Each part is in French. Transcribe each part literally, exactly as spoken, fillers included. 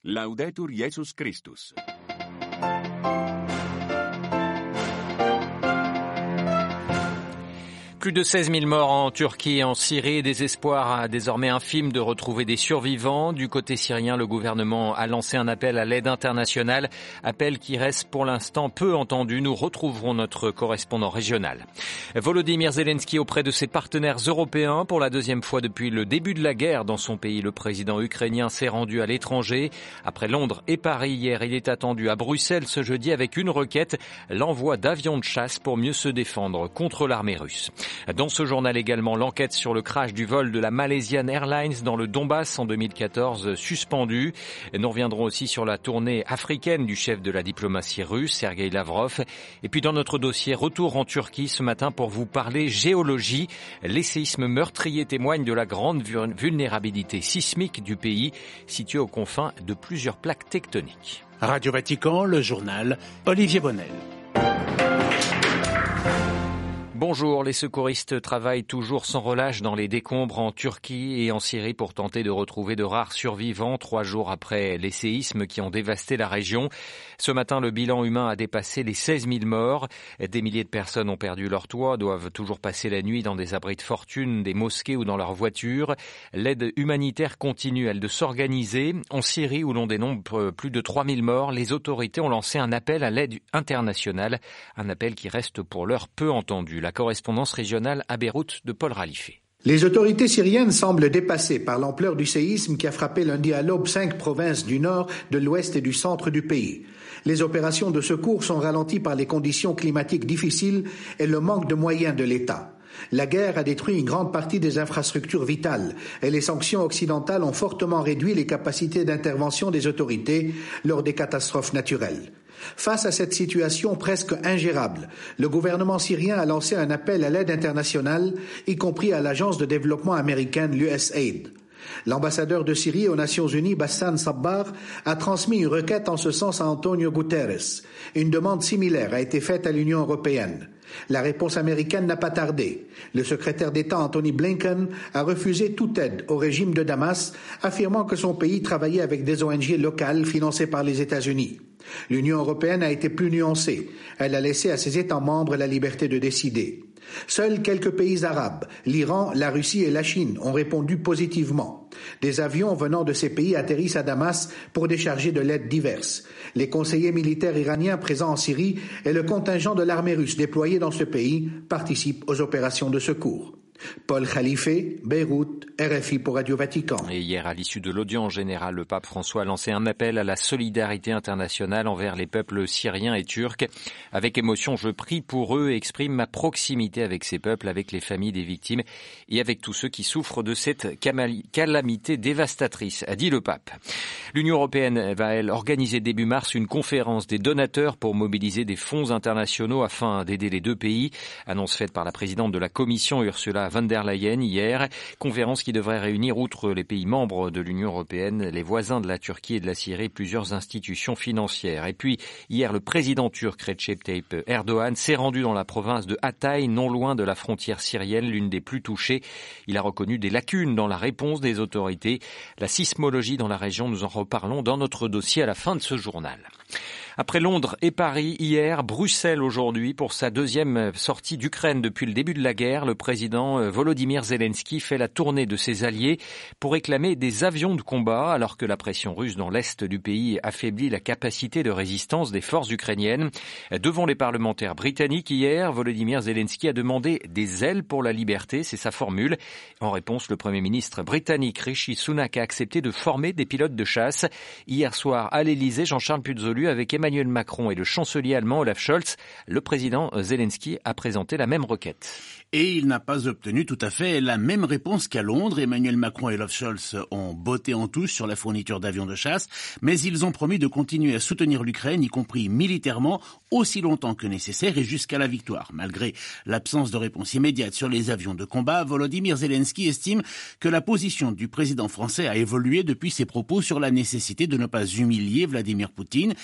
Laudetur Jesus Christus. Plus de seize mille morts en Turquie et en Syrie. Des espoirs désormais infimes de retrouver des survivants. Du côté syrien, le gouvernement a lancé un appel à l'aide internationale. Appel qui reste pour l'instant peu entendu. Nous retrouverons notre correspondant régional. Volodymyr Zelensky auprès de ses partenaires européens. Pour la deuxième fois depuis le début de la guerre dans son pays, le président ukrainien s'est rendu à l'étranger. Après Londres et Paris hier, il est attendu à Bruxelles ce jeudi avec une requête, l'envoi d'avions de chasse pour mieux se défendre contre l'armée russe. Dans ce journal également, l'enquête sur le crash du vol de la Malaysian Airlines dans le Donbass en deux mille quatorze suspendue. Nous reviendrons aussi sur la tournée africaine du chef de la diplomatie russe, Sergei Lavrov. Et puis dans notre dossier, retour en Turquie ce matin pour vous parler géologie. Les séismes meurtriers témoignent de la grande vulnérabilité sismique du pays, situé aux confins de plusieurs plaques tectoniques. Radio Vatican, le journal, Olivier Bonnel. Bonjour, les secouristes travaillent toujours sans relâche dans les décombres en Turquie et en Syrie pour tenter de retrouver de rares survivants trois jours après les séismes qui ont dévasté la région. Ce matin, le bilan humain a dépassé les seize mille morts. Des milliers de personnes ont perdu leur toit, doivent toujours passer la nuit dans des abris de fortune, des mosquées ou dans leurs voitures. L'aide humanitaire continue, elle, de s'organiser. En Syrie, où l'on dénombre plus de trois mille morts, les autorités ont lancé un appel à l'aide internationale, un appel qui reste pour l'heure peu entendu. La correspondance régionale à Beyrouth de Paul Ralifé. Les autorités syriennes semblent dépassées par l'ampleur du séisme qui a frappé lundi à l'aube cinq provinces du nord, de l'ouest et du centre du pays. Les opérations de secours sont ralenties par les conditions climatiques difficiles et le manque de moyens de l'État. La guerre a détruit une grande partie des infrastructures vitales et les sanctions occidentales ont fortement réduit les capacités d'intervention des autorités lors des catastrophes naturelles. Face à cette situation presque ingérable, le gouvernement syrien a lancé un appel à l'aide internationale, y compris à l'agence de développement américaine, l'U S A I D. L'ambassadeur de Syrie aux Nations Unies, Bassam Sabbar, a transmis une requête en ce sens à Antonio Guterres. Une demande similaire a été faite à l'Union européenne. La réponse américaine n'a pas tardé. Le secrétaire d'État Anthony Blinken a refusé toute aide au régime de Damas, affirmant que son pays travaillait avec des O N G locales financées par les États-Unis. L'Union européenne a été plus nuancée. Elle a laissé à ses États membres la liberté de décider. Seuls quelques pays arabes, l'Iran, la Russie et la Chine, ont répondu positivement. Des avions venant de ces pays atterrissent à Damas pour décharger de l'aide diverse. Les conseillers militaires iraniens présents en Syrie et le contingent de l'armée russe déployé dans ce pays participent aux opérations de secours. Paul Khalifé, Beyrouth, R F I pour Radio Vatican. Et hier, à l'issue de l'audience générale, le pape François a lancé un appel à la solidarité internationale envers les peuples syriens et turcs. Avec émotion, je prie pour eux et exprime ma proximité avec ces peuples, avec les familles des victimes et avec tous ceux qui souffrent de cette calamité dévastatrice, a dit le pape. L'Union européenne va, elle, organiser début mars une conférence des donateurs pour mobiliser des fonds internationaux afin d'aider les deux pays. Annonce faite par la présidente de la Commission, Ursula von der Leyen, hier. Conférence qui devrait réunir, outre les pays membres de l'Union européenne, les voisins de la Turquie et de la Syrie, plusieurs institutions financières. Et puis, hier, le président turc Recep Tayyip Erdogan s'est rendu dans la province de Hatay, non loin de la frontière syrienne, l'une des plus touchées. Il a reconnu des lacunes dans la réponse des autorités. La sismologie dans la région, nous en reparlons dans notre dossier à la fin de ce journal. Après Londres et Paris hier, Bruxelles aujourd'hui pour sa deuxième sortie d'Ukraine depuis le début de la guerre. Le président Volodymyr Zelensky fait la tournée de ses alliés pour réclamer des avions de combat alors que la pression russe dans l'est du pays affaiblit la capacité de résistance des forces ukrainiennes. Devant les parlementaires britanniques hier, Volodymyr Zelensky a demandé des ailes pour la liberté, c'est sa formule. En réponse, le Premier ministre britannique Rishi Sunak a accepté de former des pilotes de chasse. Hier soir à l'Élysée, Jean-Charles Puzolu avec Emmanuel Macron et le chancelier allemand Olaf Scholz, le président Zelensky a présenté la même requête. Et il n'a pas obtenu tout à fait la même réponse qu'à Londres. Emmanuel Macron et Olaf Scholz ont botté en touche sur la fourniture d'avions de chasse, mais ils ont promis de continuer à soutenir l'Ukraine, y compris militairement, aussi longtemps que nécessaire et jusqu'à la victoire. Malgré l'absence de réponse immédiate sur les avions de combat, Volodymyr Zelensky estime que la position du président français a évolué depuis ses propos sur la nécessité de ne pas humilier Vladimir Poutine. Il a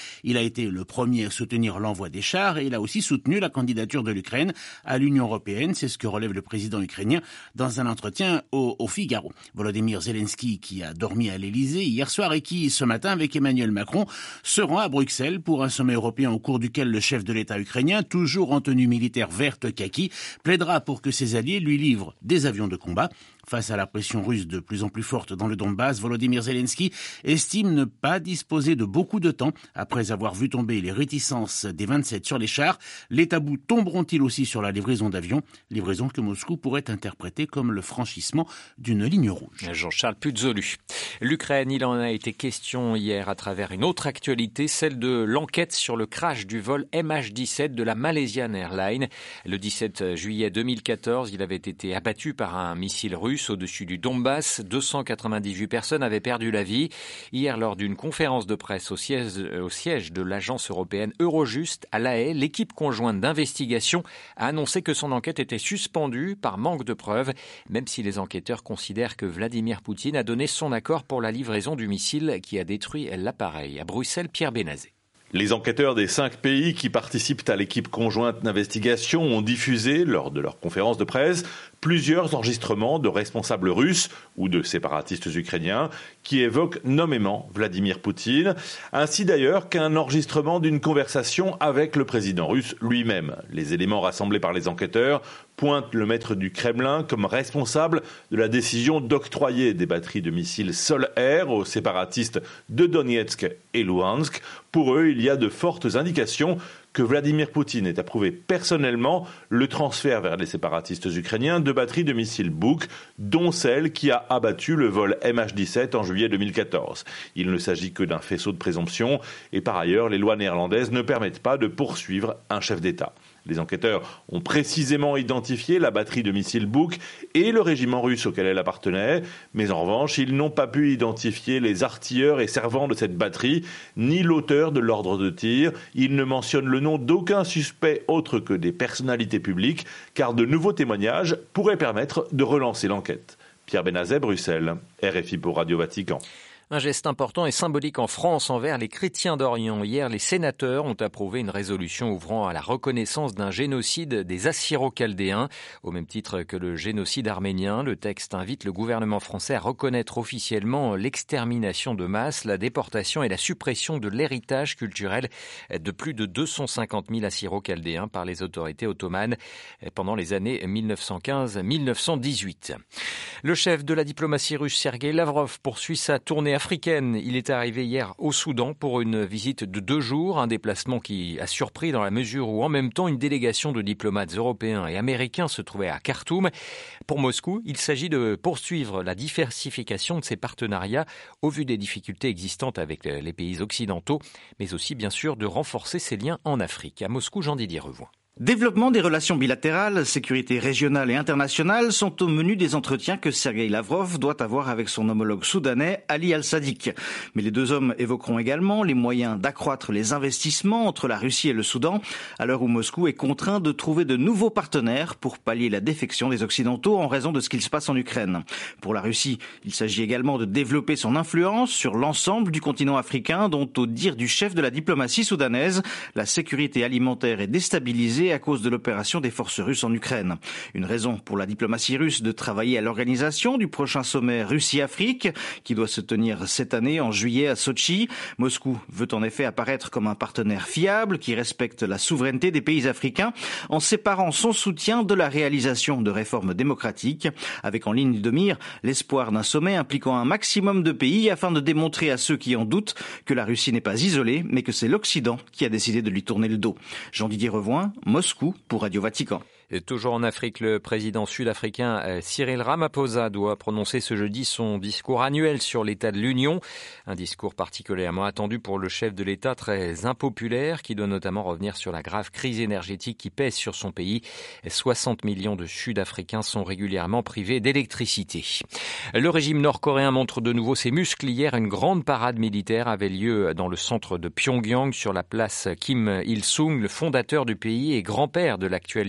été le premier à soutenir l'envoi des chars et il a aussi soutenu la candidature de l'Ukraine à l'Union européenne. C'est ce que relève le président ukrainien dans un entretien au, au Figaro. Volodymyr Zelensky, qui a dormi à l'Elysée hier soir et qui, ce matin, avec Emmanuel Macron, se rend à Bruxelles pour un sommet européen au cours duquel le chef de l'État ukrainien, toujours en tenue militaire verte kaki, plaidera pour que ses alliés lui livrent des avions de combat. Face à la pression russe de plus en plus forte dans le Donbass, Volodymyr Zelensky estime ne pas disposer de beaucoup de temps. Après avoir vu tomber les réticences des vingt-sept sur les chars, les tabous tomberont-ils aussi sur la livraison d'avions? Livraison que Moscou pourrait interpréter comme le franchissement d'une ligne rouge. Jean-Charles Puzolu. L'Ukraine, il en a été question hier à travers une autre actualité, celle de l'enquête sur le crash du vol M H dix-sept de la Malaysian Airlines. Le dix-sept juillet deux mille quatorze, il avait été abattu par un missile russe au-dessus du Donbass. deux cent quatre-vingt-dix-huit personnes avaient perdu la vie. Hier, lors d'une conférence de presse au siège, au siège de l'agence européenne Eurojust à La Haye, l'équipe conjointe d'investigation a annoncé que son enquête était suspendue par manque de preuves, même si les enquêteurs considèrent que Vladimir Poutine a donné son accord pour la livraison du missile qui a détruit l'appareil. À Bruxelles, Pierre Benazet. Les enquêteurs des cinq pays qui participent à l'équipe conjointe d'investigation ont diffusé, lors de leur conférence de presse, plusieurs enregistrements de responsables russes ou de séparatistes ukrainiens qui évoquent nommément Vladimir Poutine, ainsi d'ailleurs qu'un enregistrement d'une conversation avec le président russe lui-même. Les éléments rassemblés par les enquêteurs pointent le maître du Kremlin comme responsable de la décision d'octroyer des batteries de missiles sol-air aux séparatistes de Donetsk et Luhansk. Pour eux, il y a de fortes indications que Vladimir Poutine ait approuvé personnellement le transfert vers les séparatistes ukrainiens de batteries de missiles Buk, dont celle qui a abattu le vol M H dix-sept en juillet deux mille quatorze. Il ne s'agit que d'un faisceau de présomption et par ailleurs, les lois néerlandaises ne permettent pas de poursuivre un chef d'État. Les enquêteurs ont précisément identifié la batterie de missiles Buk et le régiment russe auquel elle appartenait, mais en revanche, ils n'ont pas pu identifier les artilleurs et servants de cette batterie, ni l'auteur de l'ordre de tir. Ils ne mentionnent le nom d'aucun suspect autre que des personnalités publiques, car de nouveaux témoignages pourraient permettre de relancer l'enquête. Pierre Benazet, Bruxelles, R F I pour Radio Vatican. Un geste important et symbolique en France envers les chrétiens d'Orient. Hier, les sénateurs ont approuvé une résolution ouvrant à la reconnaissance d'un génocide des Assyro-Chaldéens. Au même titre que le génocide arménien, le texte invite le gouvernement français à reconnaître officiellement l'extermination de masse, la déportation et la suppression de l'héritage culturel de plus de deux cent cinquante mille Assyro-Chaldéens par les autorités ottomanes pendant les années mille neuf cent quinze à mille neuf cent dix-huit. Le chef de la diplomatie russe, Sergueï Lavrov, poursuit sa tournée africaine. Il est arrivé hier au Soudan pour une visite de deux jours, un déplacement qui a surpris dans la mesure où en même temps une délégation de diplomates européens et américains se trouvait à Khartoum. Pour Moscou, il s'agit de poursuivre la diversification de ses partenariats au vu des difficultés existantes avec les pays occidentaux, mais aussi bien sûr de renforcer ses liens en Afrique. À Moscou, Jean-Didier Revoin. Développement des relations bilatérales, sécurité régionale et internationale sont au menu des entretiens que Sergueï Lavrov doit avoir avec son homologue soudanais Ali Al-Sadiq. Mais les deux hommes évoqueront également les moyens d'accroître les investissements entre la Russie et le Soudan, à l'heure où Moscou est contraint de trouver de nouveaux partenaires pour pallier la défection des Occidentaux en raison de ce qu'il se passe en Ukraine. Pour la Russie, il s'agit également de développer son influence sur l'ensemble du continent africain, dont, au dire du chef de la diplomatie soudanaise, la sécurité alimentaire est déstabilisée à cause de l'opération des forces russes en Ukraine. Une raison pour la diplomatie russe de travailler à l'organisation du prochain sommet Russie-Afrique qui doit se tenir cette année en juillet à Sotchi. Moscou veut en effet apparaître comme un partenaire fiable qui respecte la souveraineté des pays africains en séparant son soutien de la réalisation de réformes démocratiques, avec en ligne de mire l'espoir d'un sommet impliquant un maximum de pays afin de démontrer à ceux qui en doutent que la Russie n'est pas isolée mais que c'est l'Occident qui a décidé de lui tourner le dos. Jean-Didier Revoin, Moscou pour Radio Vatican. Et toujours en Afrique, le président sud-africain Cyril Ramaphosa doit prononcer ce jeudi son discours annuel sur l'état de l'Union. Un discours particulièrement attendu pour le chef de l'État, très impopulaire, qui doit notamment revenir sur la grave crise énergétique qui pèse sur son pays. soixante millions de Sud-Africains sont régulièrement privés d'électricité. Le régime nord-coréen montre de nouveau ses muscles. Hier, une grande parade militaire avait lieu dans le centre de Pyongyang, sur la place Kim Il-sung, le fondateur du pays et grand-père de l'actuel dictateur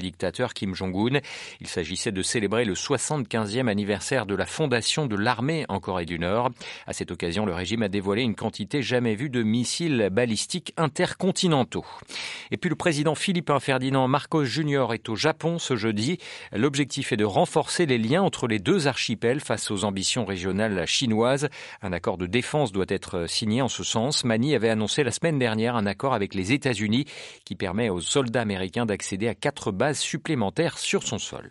dictateur Kim Jong-un. Il s'agissait de célébrer le soixante-quinzième anniversaire de la fondation de l'armée en Corée du Nord. À cette occasion, le régime a dévoilé une quantité jamais vue de missiles balistiques intercontinentaux. Et puis le président Philippe Ferdinand Marcos Junior est au Japon ce jeudi. L'objectif est de renforcer les liens entre les deux archipels face aux ambitions régionales chinoises. Un accord de défense doit être signé en ce sens. Manille avait annoncé la semaine dernière un accord avec les États-Unis qui permet aux soldats américains d'accéder à quatre bases supplémentaires sur son sol.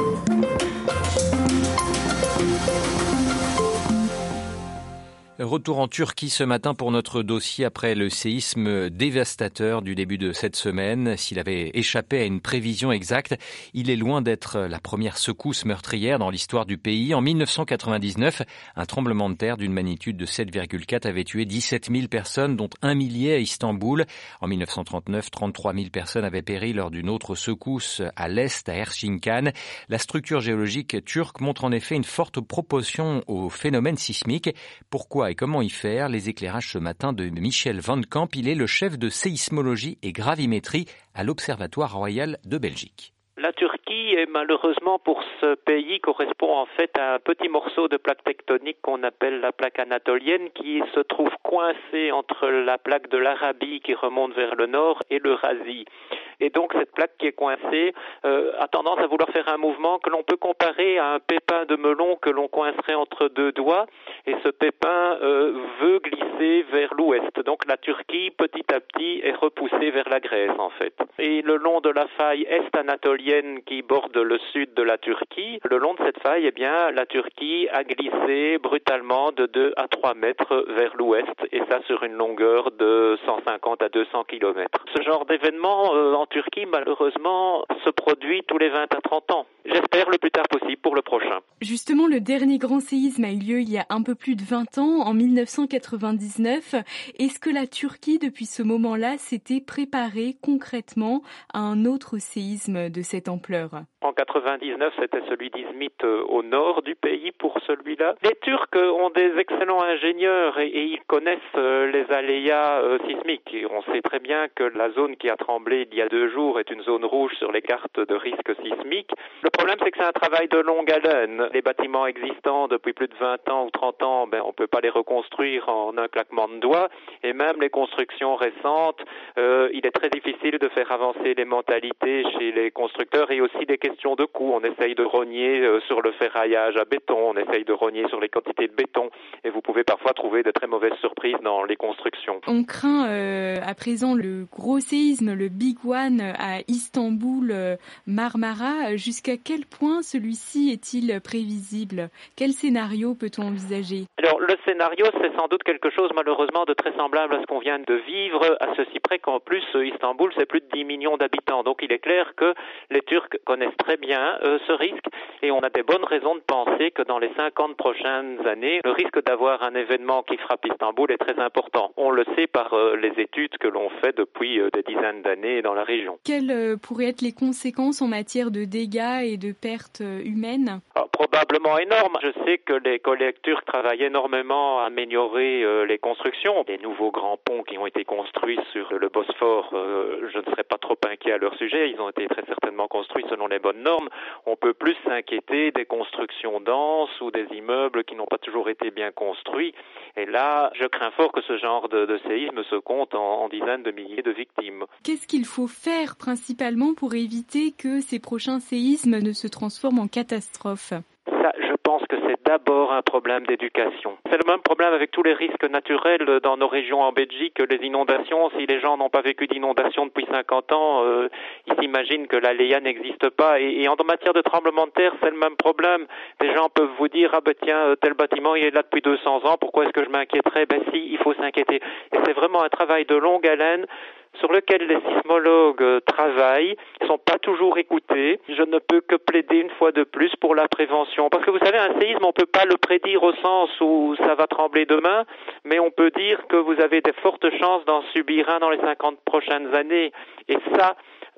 Retour en Turquie ce matin pour notre dossier après le séisme dévastateur du début de cette semaine. S'il avait échappé à une prévision exacte, il est loin d'être la première secousse meurtrière dans l'histoire du pays. En mille neuf cent quatre-vingt-dix-neuf, un tremblement de terre d'une magnitude de sept virgule quatre avait tué dix-sept mille personnes, dont un millier à Istanbul. En mille neuf cent trente-neuf, trente-trois mille personnes avaient péri lors d'une autre secousse à l'est, à Erzincan. La structure géologique turque montre en effet une forte proportion au phénomène sismique. Pourquoi et comment y faire? Les éclairages ce matin de Michel Van Camp. Il est le chef de séismologie et gravimétrie à l'Observatoire royal de Belgique. La Turquie, est malheureusement pour ce pays, correspond en fait à un petit morceau de plaque tectonique qu'on appelle la plaque anatolienne, qui se trouve coincée entre la plaque de l'Arabie qui remonte vers le nord et l'Eurasie. Et donc cette plaque qui est coincée euh, a tendance à vouloir faire un mouvement que l'on peut comparer à un pépin de melon que l'on coincerait entre deux doigts, et ce pépin euh, veut glisser vers l'ouest. Donc la Turquie, petit à petit, est repoussée vers la Grèce en fait. Et le long de la faille est-anatolienne qui borde le sud de la Turquie, le long de cette faille, eh bien, la Turquie a glissé brutalement de deux à trois mètres vers l'ouest, et ça sur une longueur de cent cinquante à deux cents kilomètres. Ce genre d'événement euh, en Turquie, malheureusement, se produit tous les vingt à trente ans. J'espère le plus tard possible pour le prochain. Justement, le dernier grand séisme a eu lieu il y a un peu plus de vingt ans, en mille neuf cent quatre-vingt-dix-neuf. Est-ce que la Turquie, depuis ce moment-là, s'était préparée concrètement à un autre séisme de cette ampleur? En quatre-vingt-dix-neuf, c'était celui d'Izmit euh, au nord du pays pour celui-là. Les Turcs ont des excellents ingénieurs et, et ils connaissent euh, les aléas euh, sismiques. Et on sait très bien que la zone qui a tremblé il y a deux jours est une zone rouge sur les cartes de risque sismique. Le problème, c'est que c'est un travail de longue haleine. Les bâtiments existants depuis plus de vingt ans ou trente ans, ben, on ne peut pas les reconstruire en un claquement de doigts. Et même les constructions récentes, euh, il est très difficile de faire avancer les mentalités chez les constructeurs, et aussi des questions de coût. On essaye de rogner euh, sur le ferraillage à béton, on essaye de rogner sur les quantités de béton, et vous pouvez parfois trouver de très mauvaises surprises dans les constructions. On craint euh, à présent le gros séisme, le Big One à Istanbul, euh, Marmara. Jusqu'à quel point celui-ci est-il prévisible? Quel scénario peut-on envisager? Alors, le scénario, c'est sans doute quelque chose malheureusement de très semblable à ce qu'on vient de vivre, à ceci près qu'en plus, Istanbul, c'est plus de dix millions d'habitants. Donc, il est clair que les Turcs connaissent très bien euh, ce risque, et on a des bonnes raisons de penser que dans les cinquante prochaines années, le risque d'avoir un événement qui frappe Istanbul est très important. On le sait par euh, les études que l'on fait depuis euh, des dizaines d'années dans la région. Quelles euh, pourraient être les conséquences en matière de dégâts et de pertes euh, humaines? Alors, probablement énorme. Je sais que les collègues turcs travaillent énormément à améliorer euh, les constructions. Les nouveaux grands ponts qui ont été construits sur le Bosphore, euh, je ne serais pas trop inquiet à leur sujet. Ils ont été très certainement construits selon les bonnes normes. On peut plus s'inquiéter des constructions denses ou des immeubles qui n'ont pas toujours été bien construits. Et là, je crains fort que ce genre de, de séisme se compte en, en dizaines de milliers de victimes. Qu'est-ce qu'il faut faire principalement pour éviter que ces prochains séismes ne se transforment en catastrophes? Ça, je pense que c'est d'abord un problème d'éducation. C'est le même problème avec tous les risques naturels dans nos régions en Belgique, les inondations. Si les gens n'ont pas vécu d'inondations depuis cinquante ans, euh, ils s'imaginent que l'aléa n'existe pas. Et, et en matière de tremblement de terre, c'est le même problème. Les gens peuvent vous dire, ah ben tiens, tel bâtiment, il est là depuis deux cents ans, pourquoi est-ce que je m'inquiéterais? Ben si, il faut s'inquiéter. Et c'est vraiment un travail de longue haleine sur lequel les sismologues travaillent, ne sont pas toujours écoutés. Je ne peux que plaider une fois de plus pour la prévention. Parce que vous savez, un séisme, on ne peut pas le prédire au sens où ça va trembler demain, mais on peut dire que vous avez des fortes chances d'en subir un dans les cinquante prochaines années. Et ça,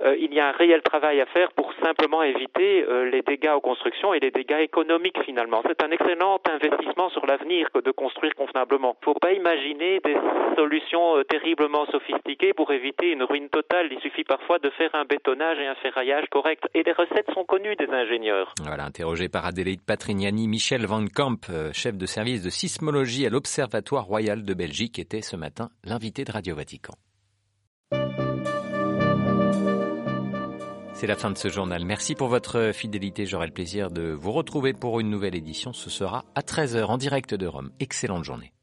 euh, il y a un réel travail à faire pour simplement éviter euh, les dégâts aux constructions et les dégâts économiques finalement. C'est un excellent investissement sur l'avenir que de construire convenablement. Il ne faut pas imaginer des solutions euh, terriblement sophistiquées pour éviter une ruine totale. Il suffit parfois de faire un bétonnage et un ferraillage correct. Et les recettes sont connues des ingénieurs. Voilà, interrogé par Adélaïde Patrignani, Michel Van Camp, chef de service de sismologie à l'Observatoire Royal de Belgique, était ce matin l'invité de Radio Vatican. C'est la fin de ce journal. Merci pour votre fidélité. J'aurai le plaisir de vous retrouver pour une nouvelle édition. Ce sera à treize heures en direct de Rome. Excellente journée.